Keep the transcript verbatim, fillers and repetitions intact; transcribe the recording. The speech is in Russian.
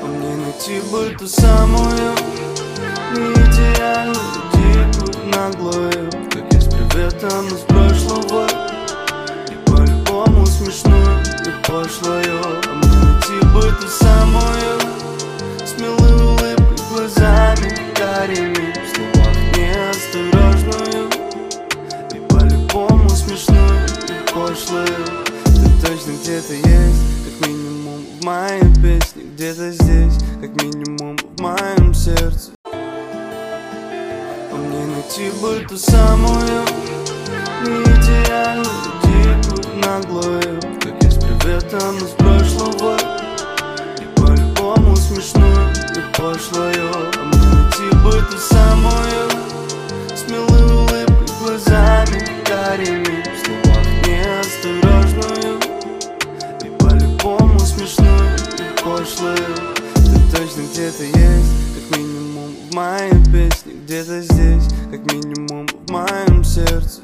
мне найти бы ту самую, не идеальную, дикую, наглую, как я с приветом из прошлого, и по-любому смешную и пошлую. А мне найти бы ту самую, с милой улыбкой, глазами карими, в словах неосторожную, и по-любому смешную и пошлую. Ты точно где-то есть, как минимум в моей песне, где-то здесь, как минимум в моем сердце. А мне найти бы ту самую, не идеальную, дикую, наглую, как я с приветом из прошлого, и по-любому смешную и пошлую. А мне найти бы ту самую, с милой улыбкой, глазами карими, в словах неосторожную, и по-любому смешную и пошлую. Ты точно где-то есть, как минимум в моей песне, где-то здесь, как минимум в моем сердце.